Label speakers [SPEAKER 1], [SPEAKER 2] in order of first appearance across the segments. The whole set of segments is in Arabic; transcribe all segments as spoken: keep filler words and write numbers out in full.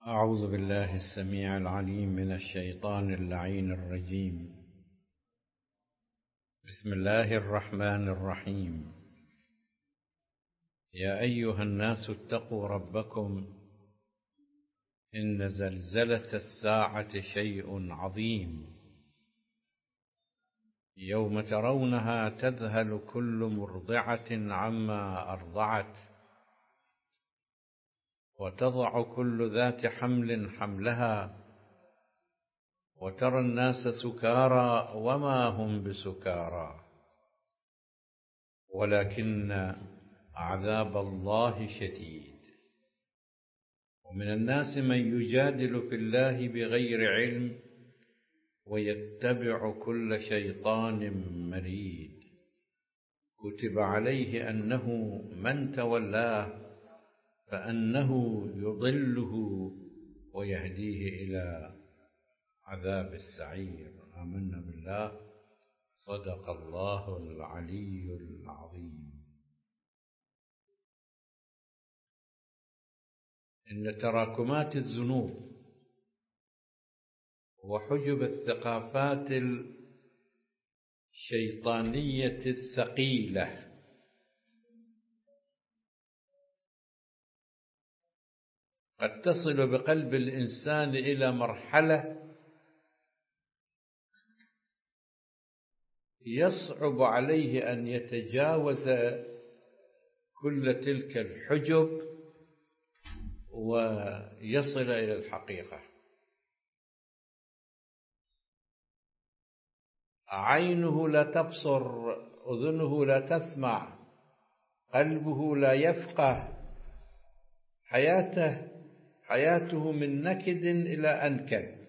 [SPEAKER 1] أعوذ بالله السميع العليم من الشيطان اللعين الرجيم. بسم الله الرحمن الرحيم. يا أيها الناس اتقوا ربكم إن زلزلة الساعة شيء عظيم، يوم ترونها تذهل كل مرضعة عما أرضعت وتضع كل ذات حمل حملها وترى الناس سكارى وما هم بسكارى ولكن عذاب الله شديد. ومن الناس من يجادل في الله بغير علم ويتبع كل شيطان مريد، كتب عليه أنه من تولاه فأنه يضله ويهديه إلى عذاب السعير. آمنا بالله. صدق الله العلي العظيم. إن تراكمات الذنوب وحجب الثقافات الشيطانية الثقيلة قد تصل بقلب الإنسان إلى مرحلة يصعب عليه أن يتجاوز كل تلك الحجب ويصل إلى الحقيقة. عينه لا تبصر، أذنه لا تسمع، قلبه لا يفقه، حياته حياته من نكد إلى أنكد.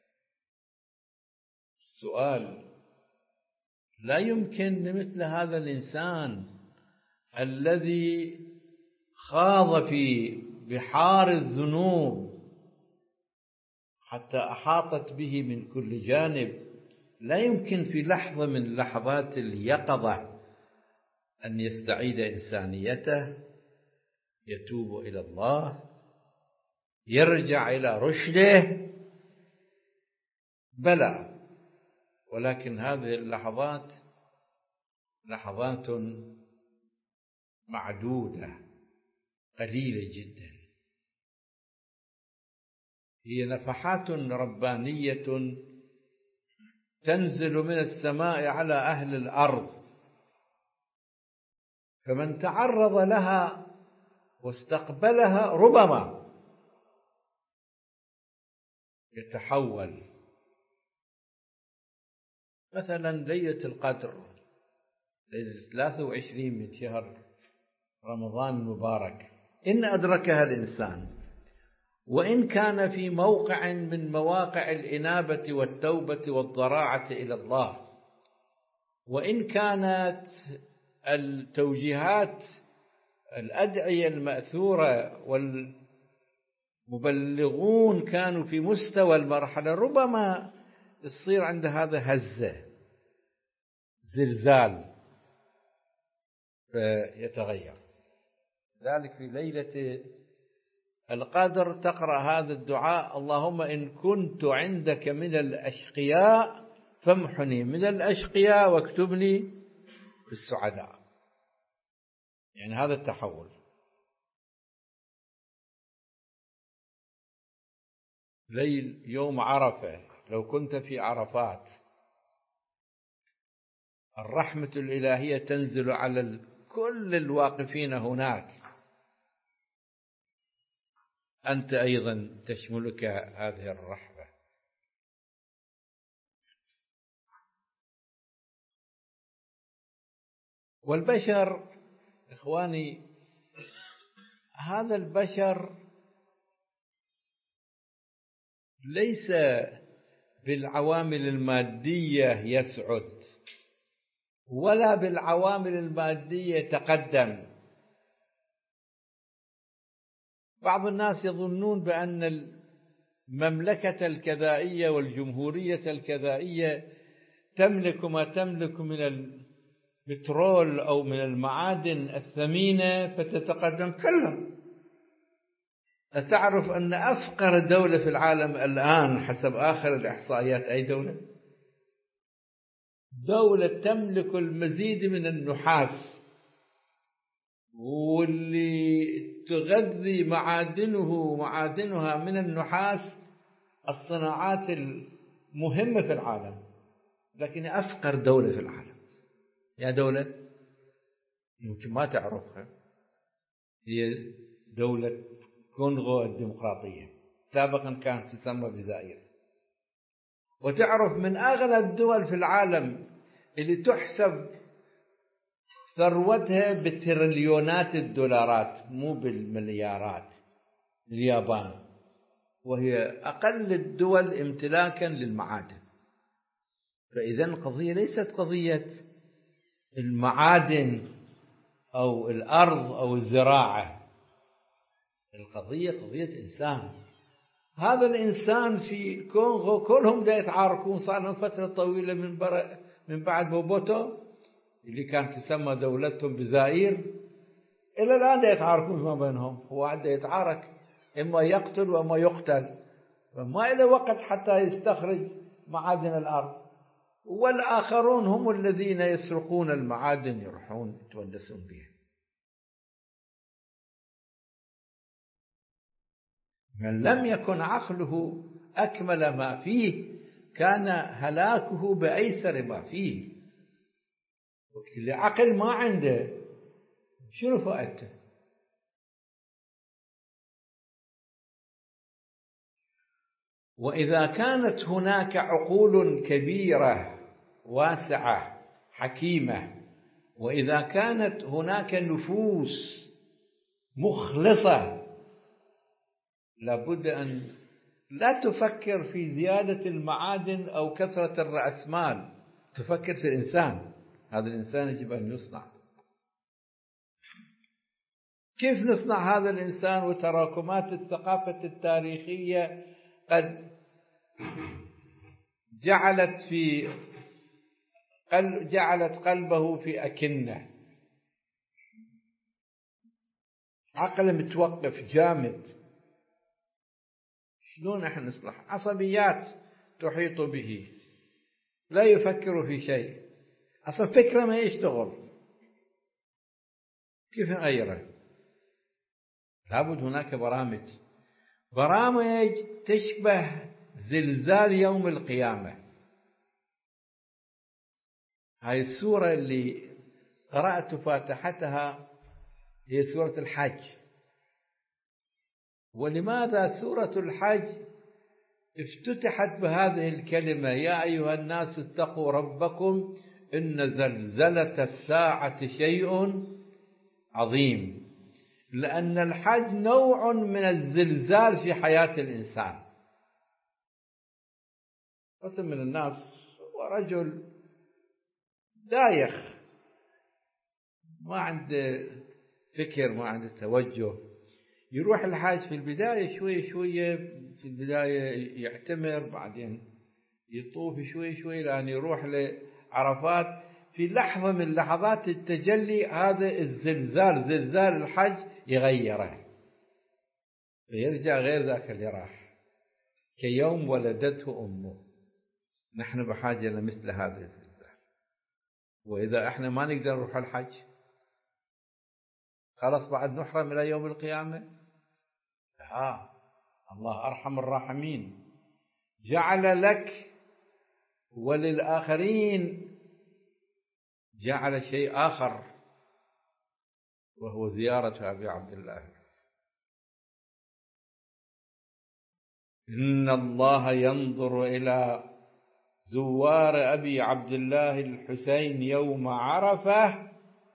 [SPEAKER 1] السؤال: لا يمكن لمثل هذا الإنسان الذي خاض في بحار الذنوب حتى أحاطت به من كل جانب، لا يمكن في لحظة من لحظات اليقظة أن يستعيد إنسانيته، يتوب إلى الله، يرجع إلى رشده؟ بلى، ولكن هذه اللحظات لحظات معدودة قليلة جدا، هي نفحات ربانية تنزل من السماء على أهل الأرض، فمن تعرض لها واستقبلها ربما يتحول. مثلا ليلة القدر، ليلة ثلاثة وعشرين من شهر رمضان المبارك، إن أدركها الإنسان وإن كان في موقع من مواقع الإنابة والتوبة والضراعة إلى الله، وإن كانت التوجيهات الأدعية المأثورة والمبلغون كانوا في مستوى المرحلة، ربما يصير عند هذا هزة زلزال فيتغير. ذلك في ليلة القدر تقرأ هذا الدعاء: اللهم إن كنت عندك من الأشقياء فامحني من الأشقياء واكتبني في السعداء. يعني هذا التحول. ليل يوم عرفة، لو كنت في عرفات الرحمة الإلهية تنزل على كل الواقفين هناك، أنت أيضا تشملك هذه الرحمة. والبشر إخواني، هذا البشر ليس بالعوامل المادية يسعد ولا بالعوامل المادية يتقدم. بعض الناس يظنون بأن المملكة الكذائية والجمهورية الكذائية تملك ما تملك من البترول أو من المعادن الثمينة فتتقدم. كلا، أتعرف أن أفقر دولة في العالم الآن حسب آخر الإحصائيات أي دولة؟ دولة تملك المزيد من النحاس، واللي تغذي معادنه معادنها من النحاس الصناعات المهمة في العالم، لكن أفقر دولة في العالم. يا دولة يمكن ما تعرفها، هي دولة كونغو الديمقراطية، سابقا كانت تسمى جزائر. وتعرف من أغنى الدول في العالم اللي تحسب ثروتها بتريليونات الدولارات مو بالمليارات، اليابان، وهي أقل الدول امتلاكا للمعادن. فإذا القضية ليست قضية المعادن أو الأرض أو الزراعة، القضية قضية إنسان. هذا الإنسان في كونغو كلهم دا يتعاركون، صار لهم فترة طويلة من, بر... من بعد موبوتو اللي كانت تسمى دولتهم بزائر، إلى الآن دا يتعاركون فيما بينهم. هو واحد يتعارك إما يقتل وإما يقتل، فما إلى وقت حتى يستخرج معادن الأرض، والآخرون هم الذين يسرقون المعادن يروحون يتونسون بها. من لم يكن عقله أكمل ما فيه كان هلاكه بأيسر ما فيه. وقت اللي عقل ما عنده شنو فائدته؟ وإذا كانت هناك عقول كبيرة واسعة حكيمة، وإذا كانت هناك نفوس مخلصة، لابد أن لا تفكر في زيادة المعادن أو كثرة الرأسمال، تفكر في الإنسان. هذا الإنسان يجب أن يصنع. كيف نصنع هذا الإنسان؟ وتراكمات الثقافة التاريخية قد جعلت في جعلت قلبه في أكنة، عقله متوقف جامد. شلون احنا نصلح؟ عصبيات تحيط به، لا يفكر في شيء، أصلا فكرة ما يشتغل. كيف نغيره؟ لابد هناك برامج برامج تشبه زلزال يوم القيامة. هاي السورة اللي قرأت فاتحتها هي سورة الحج. ولماذا سورة الحج افتتحت بهذه الكلمة: يا أيها الناس اتقوا ربكم إن زلزلة الساعة شيء عظيم؟ لأن الحج نوع من الزلزال في حياة الإنسان. قسم من الناس ورجل دايخ، ما عنده فكر، ما عنده توجه، يروح الحاج في البداية شوية شوية، في البداية يعتمر، بعدين يطوف شوية شوية لأن يروح لعرفات. في لحظة من لحظات التجلي هذا الزلزال، زلزال الحج، يغيره فيرجع غير ذاك اللي راح، كيوم ولدته أمه. نحن بحاجة لمثل هذا الزلزال. وإذا احنا ما نقدر نروح الحج خلاص بعد نحرم إلى يوم القيامة؟ لا، الله أرحم الراحمين، جعل لك وللآخرين جعل شيء آخر، وهو زيارة أبي عبد الله. إن الله ينظر إلى زوار أبي عبد الله الحسين يوم عرفة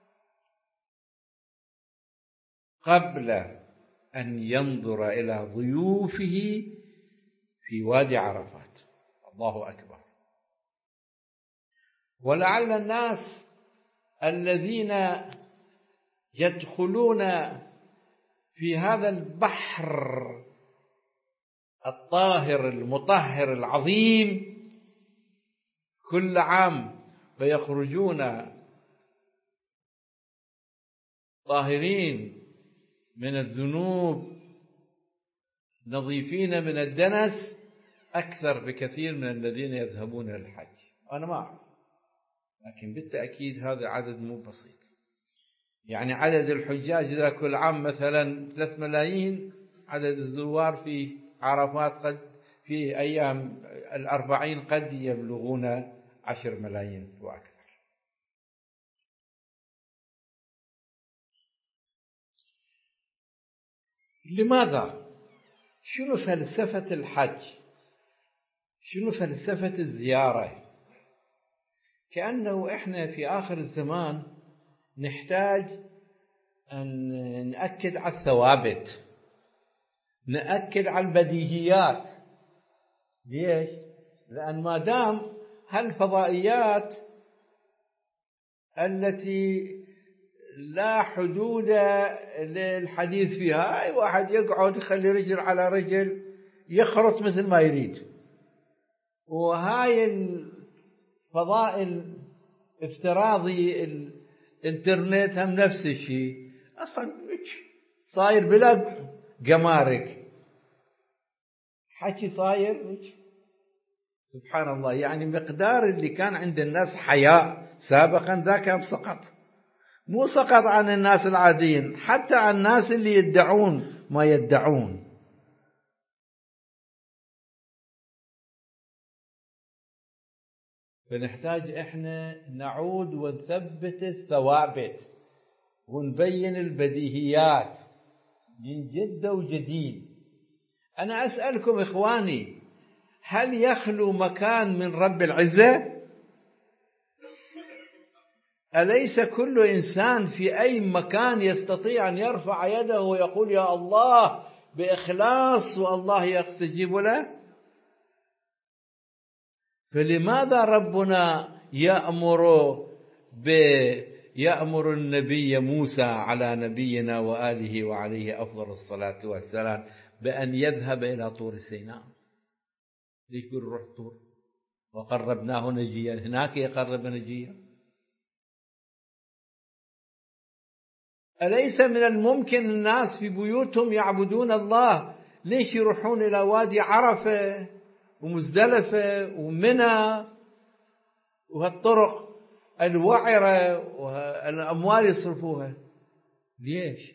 [SPEAKER 1] قبل أن ينظر إلى ضيوفه في وادي عرفات. الله أكبر. ولعل الناس الذين يدخلون في هذا البحر الطاهر المطهر العظيم كل عام فيخرجون طاهرين من الذنوب نظيفين من الدنس أكثر بكثير من الذين يذهبون للحج. أنا ما أعرف، لكن بالتأكيد هذا عدد مو بسيط. يعني عدد الحجاج إذا كل عام مثلا ثلاث ملايين، عدد الزوار في عرفات قد في أيام الأربعين قد يبلغون عشر ملايين وأكثر. لماذا؟ شنو فلسفة الحج؟ شنو فلسفة الزيارة؟ كأنه إحنا في آخر الزمان نحتاج أن نأكد على الثوابت، نأكد على البديهيات. ليش؟ لأن ما دام هالفضائيات التي لا حدود للحديث فيها، أي واحد يقعد يخلي رجل على رجل يخرط مثل ما يريد، وهاي الفضائل افتراضي الانترنت هم نفس الشيء، أصلا صاير بلا جمارك، حكي صاير. سبحان الله، يعني مقدار اللي كان عند الناس حياء سابقا ذاك سقط، مو سقط عن الناس العاديين، حتى عن الناس اللي يدعون ما يدعون. فنحتاج احنا نعود ونثبت الثوابت ونبين البديهيات من جد وجديد. أنا أسألكم إخواني، هل يخلو مكان من رب العزة؟ أليس كل إنسان في أي مكان يستطيع أن يرفع يده ويقول يا الله بإخلاص والله يستجيب له؟ فلماذا ربنا يأمر ب يأمر النبي موسى على نبينا وآله وعليه أفضل الصلاة والسلام بأن يذهب إلى طور سيناء؟ ليش يقول روح طور وقربناه نجيا؟ هناك يقرب نجيا. أليس من الممكن الناس في بيوتهم يعبدون الله، ليش يروحون إلى وادي عرفة ومزدلفة ومنى وهالطرق الوعرة والأموال يصرفوها؟ ليش؟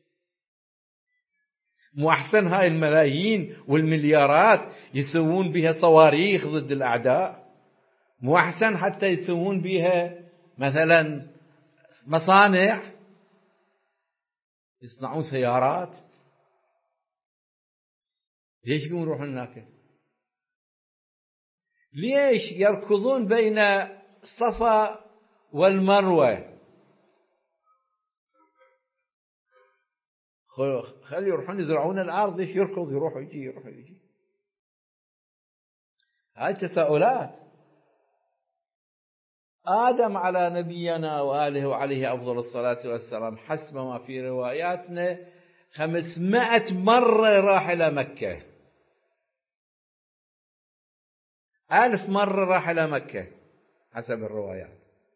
[SPEAKER 1] مو أحسن هاي الملايين والمليارات يسوون بها صواريخ ضد الأعداء؟ مو أحسن حتى يسوون بها مثلا مصانع، يصنعون سيارات؟ ليش يقومون يروحون هناك؟ ليش يركضون بين الصفا والمروة؟ خلي يروحون يزرعون الأرض، ليش يركض يروح ويجي يروح ويجي؟ هاي تساؤلات. آدم على نبينا وآله وعليه أفضل الصلاة والسلام حسب ما في رواياتنا خمسمائة مرة راح إلى مكة، ألف مرة راح إلى مكة حسب الروايات.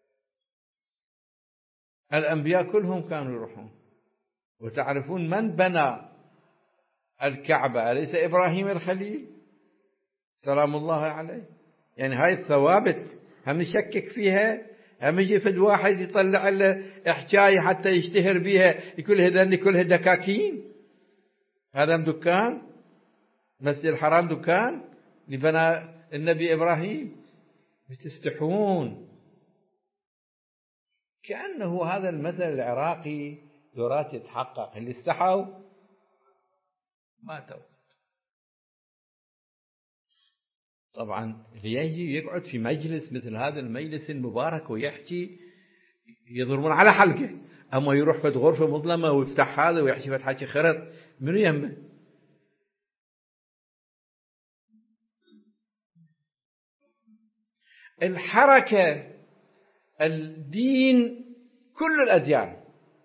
[SPEAKER 1] الأنبياء كلهم كانوا يروحون. وتعرفون من بنى الكعبة؟ أليس إبراهيم الخليل سلام الله عليه؟ يعني هاي الثوابت هم نشكك فيها؟ هم يجي فد واحد يطلع له حكاية حتى يشتهر بها يقول هذا كلها دكاكين؟ هذا دكان مسجد الحرام، دكان لبنى النبي إبراهيم؟ بتستحون. كأنه هذا المثل العراقي يراد يتحقق، اللي استحوا ماتوا. طبعا اللي يجي يقعد في مجلس مثل هذا المجلس المبارك ويحكي يضربون على حلقه، أما يروح في غرفة مظلمة ويفتح هذا ويحكي فتحكي خرط، منو يهمه؟ الحركة، الدين، كل الأديان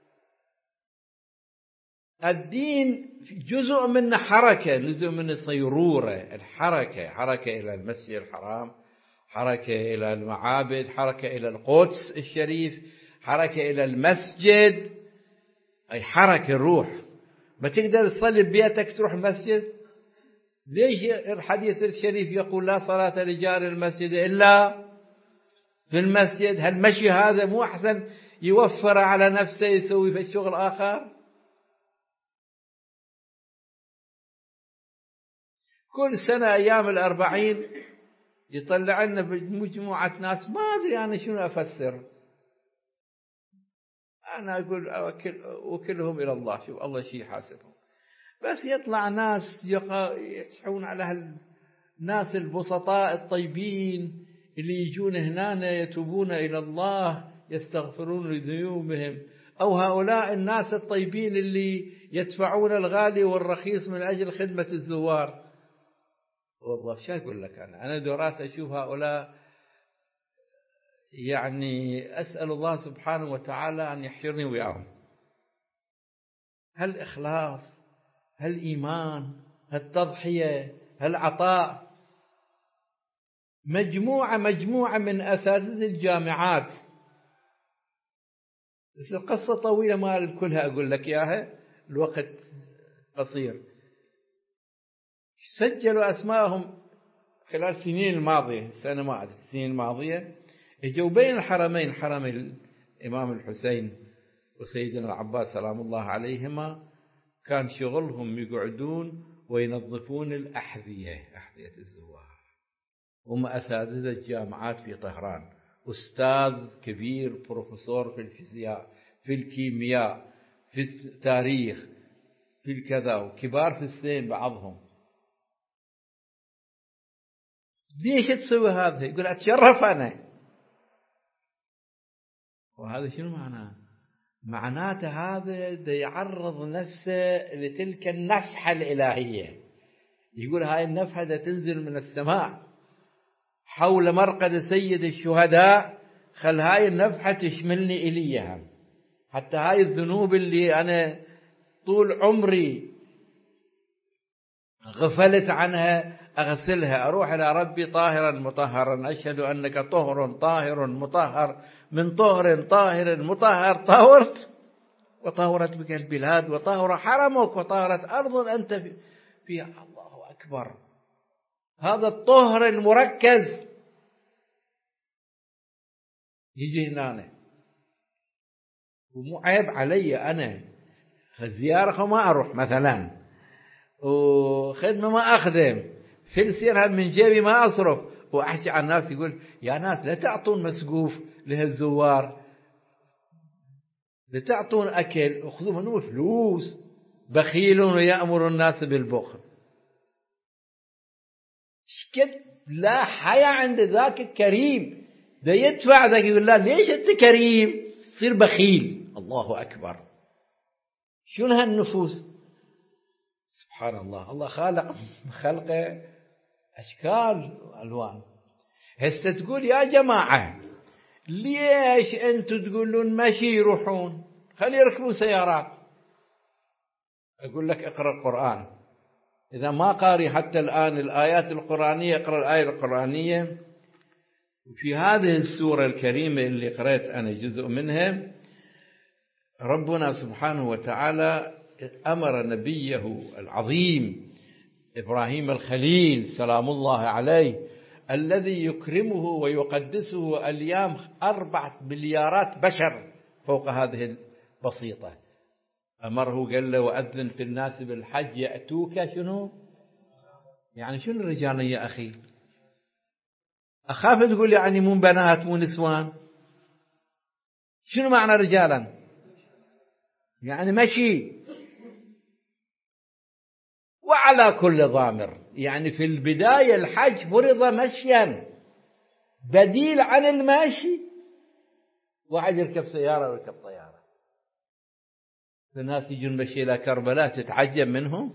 [SPEAKER 1] الدين جزء منه حركة، جزء منه صيرورة. الحركة حركة إلى المسجد الحرام، حركة إلى المعابد، حركة إلى القدس الشريف، حركة إلى المسجد، أي حركة روح. ما تقدر تصلي ببيتك تروح المسجد؟ ليش الحديث الشريف يقول لا صلاة لجار المسجد إلا في المسجد؟ هالمشي هذا مو أحسن يوفر على نفسه يسوي في الشغل آخر؟ كل سنة أيام الأربعين يطلع لنا مجموعة ناس ما أدري أنا شنو أفسر. أنا أقول أوكل وكلهم إلى الله، شوف الله شيء حاسبهم. بس يطلع ناس يصحون على الناس البسطاء الطيبين اللي يجون هنا يتوبون إلى الله يستغفرون لذنوبهم، أو هؤلاء الناس الطيبين اللي يدفعون الغالي والرخيص من أجل خدمة الزوار. والله شو أقول لك، أنا أنا دورات أشوف هؤلاء، يعني أسأل الله سبحانه وتعالى أن يحشرني وياهم. هل إخلاص، هل إيمان، هل تضحية، هل عطاء. مجموعة مجموعة من أساتذة الجامعات، بس القصة طويلة ما كلها أقول لك إياها، الوقت قصير. سجلوا أسمائهم خلال السنين الماضية، السنة ما أدري السنين الماضية، اجوا بين الحرمين، حرم الإمام الحسين وسيدنا العباس سلام الله عليهما، كان شغلهم يقعدون وينظفون الأحذية، أحذية الزوار. هم أساتذة الجامعات في طهران، أستاذ كبير بروفيسور في الفيزياء، في الكيمياء، في التاريخ، في الكذا، وكبار في السن بعضهم. ليش تسوي هذا؟ يقول أتشرف أنا. وهذا شنو معناه؟ معناته هذا دا يعرض نفسه لتلك النفحة الإلهية. يقول هاي النفحة دا تنزل من السماء حول مرقد سيد الشهداء، خل هاي النفحة تشملني إليها، حتى هاي الذنوب اللي أنا طول عمري غفلت عنها أغسلها، أروح إلى ربي طاهرا مطهرا، أشهد أنك طهر طاهر مطهر، من طهر طاهر مطهر طهرت، وطهرت بك البلاد، وطهر حرمك، وطهرت أرض أنت فيها. الله أكبر. هذا الطهر المركز يجي هنا، ومو عيب علي أنا زيارة ما أروح مثلا، وخدمة ما أخدم، فلسيرها من جيبي ما أصرف، وأحكي عن الناس يقول يا ناس لا تعطون مسقوف لهالزوار، لا تعطون أكل، أخذوا منه فلوس، بخيل ويأمر الناس بالبخل. شكد لا حياة عند ذاك الكريم، ده يدفع ذاك يقول لا ليش أنت كريم تصير بخيل. الله أكبر. شنو هالنفوس؟ سبحان الله. الله خالق خلقه أشكال وألوان. هسه تقول يا جماعة ليش أنتم تقولون مشي يروحون، خلي يركبوا سيارات. أقول لك اقرأ القرآن، إذا ما قاري حتى الآن الآيات القرآنية اقرأ الآية القرآنية. وفي هذه السورة الكريمة اللي قرأت أنا جزء منها، ربنا سبحانه وتعالى أمر نبيه العظيم إبراهيم الخليل سلام الله عليه، الذي يكرمه ويقدسه اليوم أربعة مليارات بشر فوق هذه البسيطة، أمره قال له وأذن في الناس بالحج يأتوك شنو؟ يعني شنو الرجال يا أخي؟ أخاف تقول يعني مو بنات مو نسوان. شنو معنى رجالا؟ يعني مشي. وعلى كل ضامر، يعني في البداية الحج فرض مشيا بديل عن الماشي. واحد يركب سيارة ويركب طيارة، الناس يجون مشي إلى كربلاء تتعجب منهم.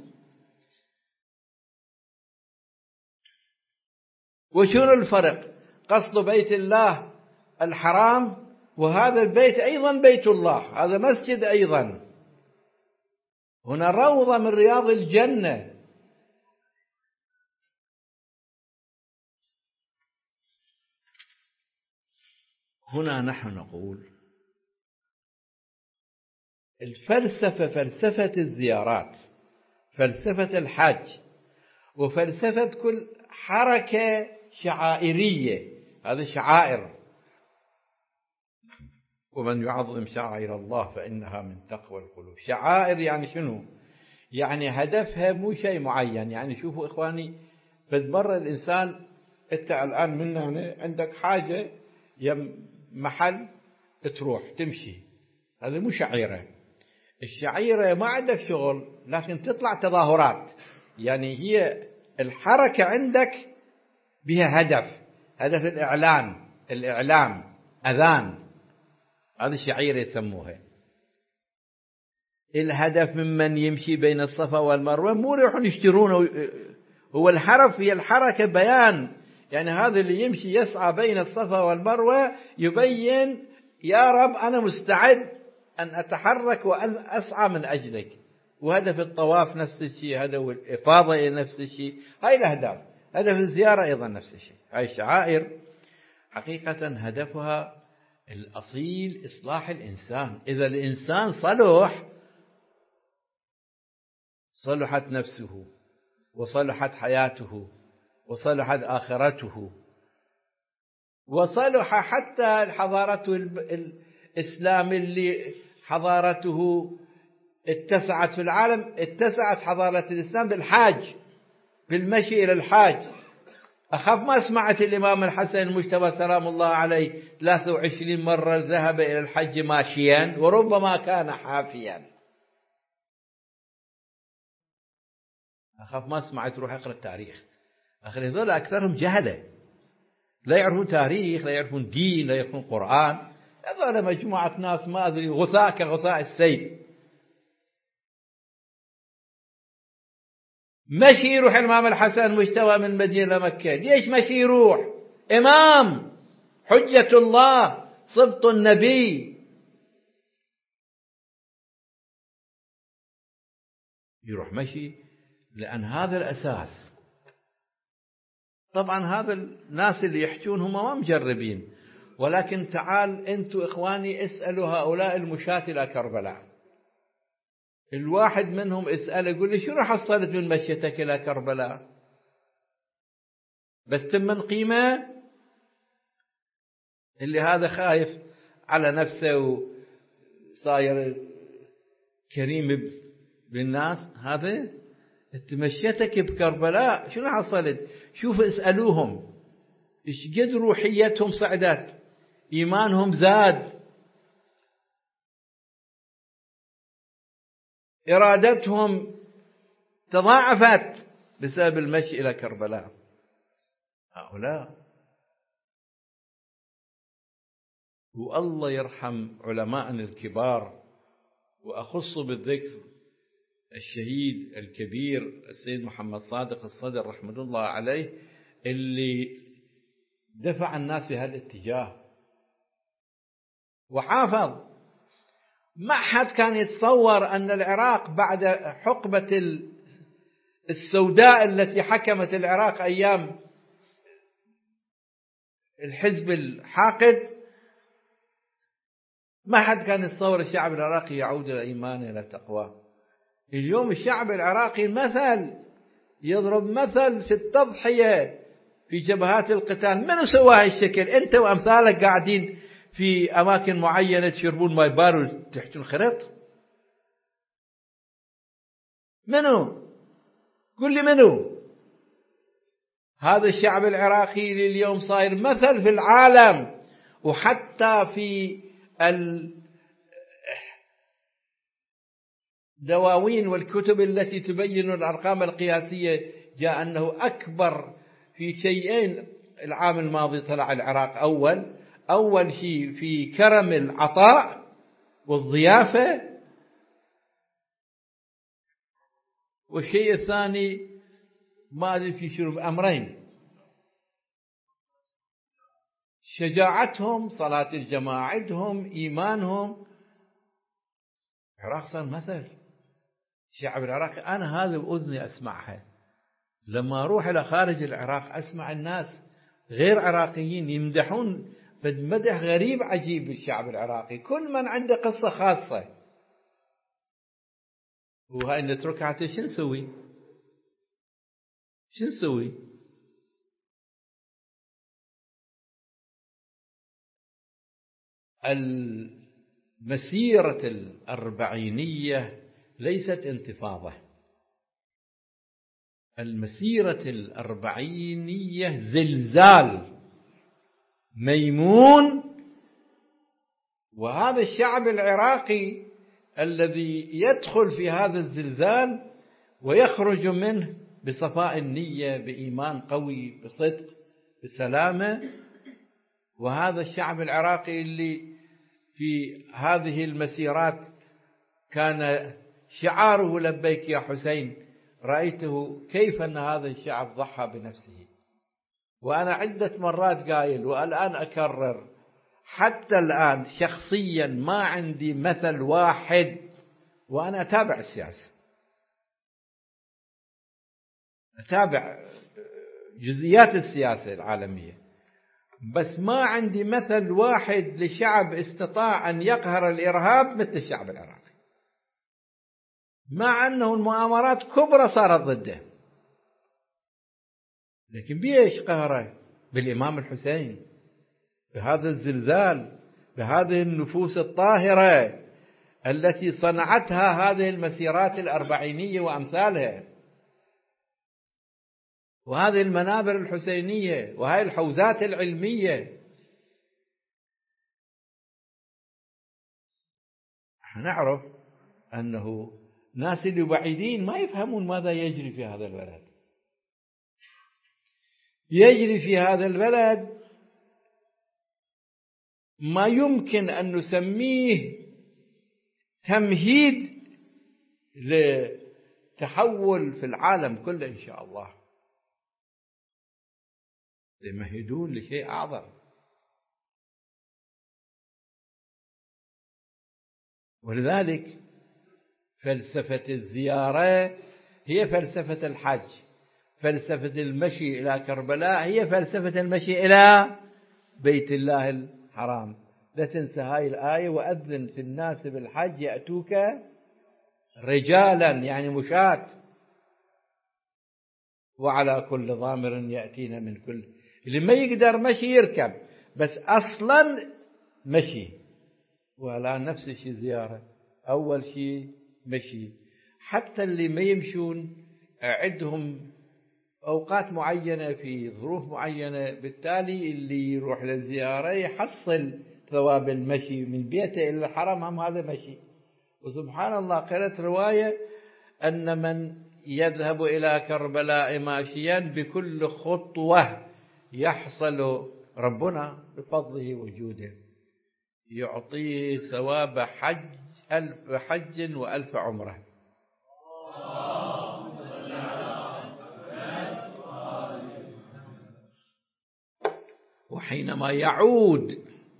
[SPEAKER 1] وشنو الفرق؟ قصد بيت الله الحرام، وهذا البيت أيضا بيت الله، هذا مسجد أيضا، هنا روضة من رياض الجنة. هنا نحن نقول الفلسفة، فلسفة الزيارات، فلسفة الحج، وفلسفة كل حركة شعائرية، هذا شعائر. ومن يعظم شعائر الله فإنها من تقوى القلوب. شعائر يعني شنو؟ يعني هدفها مو شيء معين. يعني شوفوا إخواني، بتبرر الإنسان، أنت الآن من هنا عندك حاجة يم محل تروح تمشي، هذا مو شعيرة. الشعيرة ما عندك شغل لكن تطلع تظاهرات، يعني هي الحركة عندك بها هدف، هدف الإعلان، الإعلام، أذان، هذه الشعيرة يسموها. الهدف ممن يمشي بين الصفا والمروة مو يروحون يشترونه، هو الحرف هي الحركة بيان. يعني هذا اللي يمشي يسعى بين الصفا والمروة يبين يا رب أنا مستعد أن أتحرك وأسعى من أجلك. وهدف الطواف نفس الشيء، هدف الإفاضة نفس الشيء، هاي الأهداف. هدف الزيارة أيضا نفس الشيء. هاي الشعائر حقيقة هدفها الأصيل إصلاح الإنسان. إذا الإنسان صلح، صلحت نفسه وصلحت حياته وصلحت آخرته، وصلح حتى حضارته. الإسلام اللي حضارته اتسعت في العالم، اتسعت حضارة الإسلام بالحاج، بالمشي إلى الحاج. أخاف ما سمعت الإمام الحسن المجتبى سلام الله عليه ثلاثة وعشرين مرة ذهب إلى الحج ماشيا وربما كان حافيا. أخاف ما سمعت، روح اقرأ التاريخ. أخي هذول أكثرهم جهلة، لا يعرفون تاريخ، لا يعرفون دين، لا يعرفون قرآن. هذول مجموعة ناس ما أدري غثاء كغثاء السيل. مشي يروح الإمام الحسن مجتبى من مدينة لمكة. ليش مشي يروح؟ إمام، حجة الله، صبط النبي، يروح مشي لأن هذا الأساس. طبعا هذا الناس اللي يحجون هم ما مجربين، ولكن تعال أنتوا إخواني اسألوا هؤلاء المشاة إلى كربلاء. الواحد منهم اسأله يقول لي شو راح حصلت من مشيتك إلى كربلاء؟ بس تمن قيمة؟ اللي هذا خايف على نفسه وصاير كريم بالناس، هذا تمشيتك بكربلاء شنو حصلت؟ شوف اسألوهم ايش قد روحيتهم صعدت، إيمانهم زاد، إرادتهم تضاعفت بسبب المشي إلى كربلاء. هؤلاء والله يرحم علماءنا الكبار، وأخص بالذكر الشهيد الكبير السيد محمد صادق الصدر رحمة الله عليه، اللي دفع الناس في هذا الاتجاه وحافظ. ما حد كان يتصور أن العراق بعد حقبة السوداء التي حكمت العراق أيام الحزب الحاقد، ما حد كان يتصور الشعب العراقي يعود إلى إيمانه إلى تقواه. اليوم الشعب العراقي مثل، يضرب مثل في التضحية في جبهات القتال. من سوى هالشكل؟ أنت وأمثالك قاعدين في أماكن معينة تشربون ماء بارد تحت الخرط. منو؟ قل لي منو؟ هذا الشعب العراقي اليوم صاير مثل في العالم، وحتى في الدواوين والكتب التي تبين الأرقام القياسية جاء أنه أكبر في شيئين. العام الماضي طلع العراق أول أول شيء في كرم العطاء والضيافة، والشيء الثاني ما أدري في شرف أمرين: شجاعتهم، صلاة الجماعة عندهم، إيمانهم. العراق صار مثل. الشعب العراقي أنا هذا بأذني أسمعها، لما أروح إلى خارج العراق أسمع الناس غير عراقيين يمدحون بمدح غريب عجيب بالشعب العراقي، كل من عنده قصة خاصة. وهاي نتركها حتى شو نسوي؟ شو نسوي؟ المسيرة الأربعينية ليست انتفاضة، المسيرة الأربعينية زلزال ميمون، وهذا الشعب العراقي الذي يدخل في هذا الزلزال ويخرج منه بصفاء النية، بإيمان قوي، بصدق، بسلامة. وهذا الشعب العراقي اللي في هذه المسيرات كان شعاره لبيك يا حسين، رأيته كيف أن هذا الشعب ضحى بنفسه. وأنا عدة مرات قايل والآن أكرر، حتى الآن شخصيا ما عندي مثل واحد، وأنا أتابع السياسة، أتابع جزئيات السياسة العالمية، بس ما عندي مثل واحد لشعب استطاع أن يقهر الإرهاب مثل الشعب العراقي، مع أنه المؤامرات كبرى صارت ضده، لكن بإيش قهره؟ بالإمام الحسين، بهذا الزلزال، بهذه النفوس الطاهرة التي صنعتها هذه المسيرات الأربعينية وأمثالها، وهذه المنابر الحسينية، وهذه الحوزات العلمية. نعرف أنه ناس اللي بعيدين ما يفهمون ماذا يجري في هذا البلد. يجري في هذا البلد ما يمكن أن نسميه تمهيد لتحول في العالم كله إن شاء الله، يمهدون لشيء أعظم. ولذلك فلسفة الزيارة هي فلسفة الحج، فلسفة المشي إلى كربلاء هي فلسفة المشي إلى بيت الله الحرام. لا تنسى هاي الآية: وأذن في الناس بالحج يأتوك رجالا، يعني مشاة، وعلى كل ضامر يأتينا من كل. اللي ما يقدر مشي يركب، بس أصلا مشي. ولا نفس الشيء زيارة، أول شيء مشي. حتى اللي ما يمشون عندهم أوقات معينة في ظروف معينة، بالتالي اللي يروح للزيارة يحصل ثواب المشي من بيته إلى الحرم، هم هذا مشي. وسبحان الله قرأت رواية أن من يذهب إلى كربلاء ماشيا بكل خطوة يحصل ربنا بفضله وجوده يعطيه ثواب حج ألف حج وألف عمرة. وحينما يعود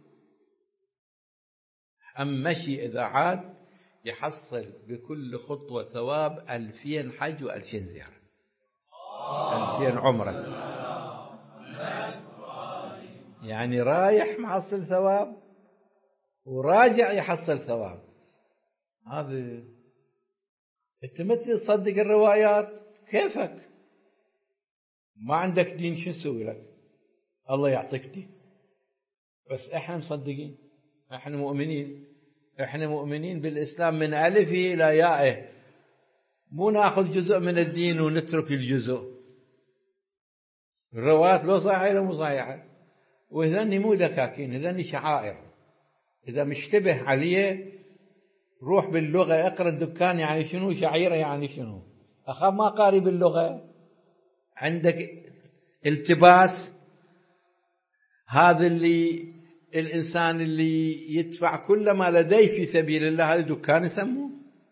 [SPEAKER 1] أم مشي إذا عاد يحصل بكل خطوة ثواب ألفين حج وألفين زيارة، ألفين عمرة. يعني رايح محصل ثواب وراجع يحصل ثواب. هذا انت ما تصدق الروايات كيفك؟ ما عندك دين شو نسوي لك؟ الله يعطيك دين. بس احنا مصدقين، احنا مؤمنين، احنا مؤمنين بالإسلام من ألفه إلى يائه، مو ناخذ جزء من الدين ونترك الجزء. الروايات لو صحيحة لو مو صحيحة، وإذني مو دكاكين، إذني شعائر. إذا مشتبه عليه روح باللغة اقرأ الدكان يعني شنو، شعيرة يعني شنو. أخاف ما قاري باللغة عندك التباس. هذا اللي الإنسان اللي يدفع كل ما لديه في سبيل الله، هذا دكان يسموه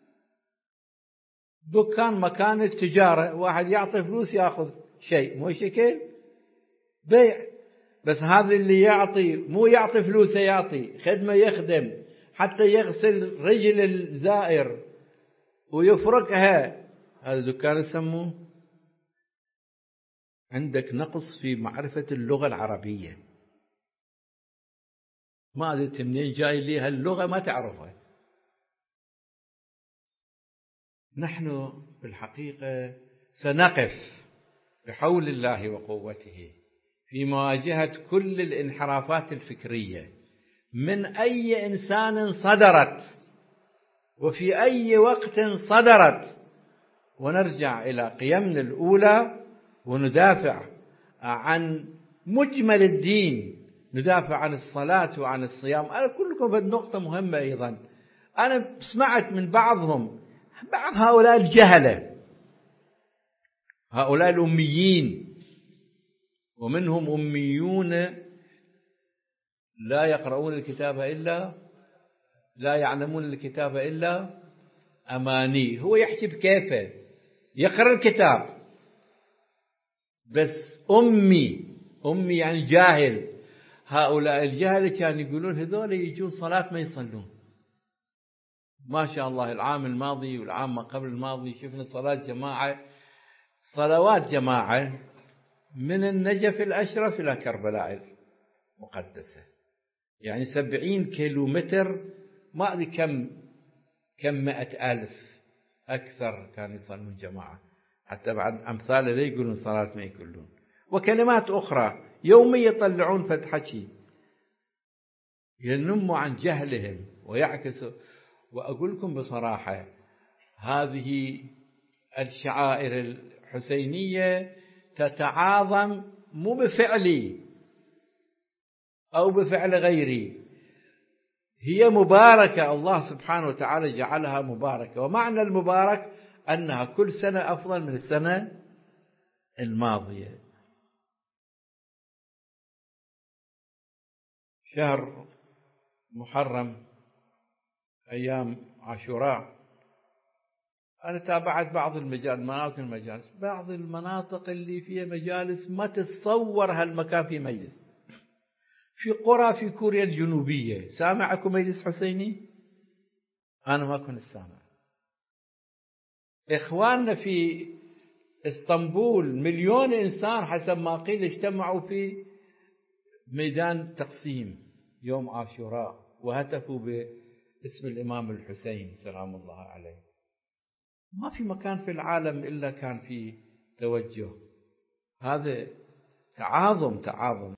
[SPEAKER 1] دكان، مكان التجارة، واحد يعطي فلوس يأخذ شيء، مو شكل بيع. بس هذا اللي يعطي مو يعطي فلوسه، يعطي خدمة، يخدم حتى يغسل رجل الزائر ويفركها، هذا دكان يسموه. عندك نقص في معرفة اللغة العربية، ما أدري منين جاي لي هاللغة ما تعرفها. نحن في الحقيقة سنقف بحول الله وقوته في مواجهة كل الانحرافات الفكرية من أي إنسان صدرت وفي أي وقت صدرت، ونرجع إلى قيمنا الأولى وندافع عن مجمل الدين، ندافع عن الصلاة وعن الصيام. أنا كلكم في نقطة مهمة أيضا، أنا سمعت من بعضهم، بعض هؤلاء الجهلة، هؤلاء الأميين، ومنهم أميون لا يقرؤون الكتاب إلا لا يعلمون الكتاب إلا أماني. هو يحكي بكيفه، يقرأ الكتاب بس أمي، أمي يعني جاهل. هؤلاء الجهل كانوا يقولون هذول يجون صلاة ما يصلون. ما شاء الله العام الماضي والعام ما قبل الماضي شفنا صلاة جماعة، صلوات جماعة من النجف الأشرف إلى كربلاء المقدسة، يعني سبعين كيلو متر، ما أدري كم كم مئة ألف أكثر كانوا يصلون جماعة، حتى بعد أمثال لا يقولون صلاة ما يقولون، وكلمات أخرى يوميا يطلعون فتحكي ينموا عن جهلهم ويعكسوا. وأقول لكم بصراحة هذه الشعائر الحسينية تتعاظم مو بفعلي أو بفعل غيري، هي مباركة، الله سبحانه وتعالى جعلها مباركة، ومعنى المبارك أنها كل سنة أفضل من السنة الماضية. شهر محرم أيام عاشوراء أنا تابعت بعض المجال مناطق المجالس، بعض المناطق اللي فيها مجالس ما تتصور هالمكان في مجلس، في قرى في كوريا الجنوبية. سامع أكو مجلس حسيني؟ أنا ما كنت سامع. إخواننا في اسطنبول مليون إنسان حسب ما قيل اجتمعوا في ميدان تقسيم يوم عاشوراء وهتفوا باسم الإمام الحسين سلام الله عليه. ما في مكان في العالم إلا كان فيه توجه. هذا تعاظم تعاظم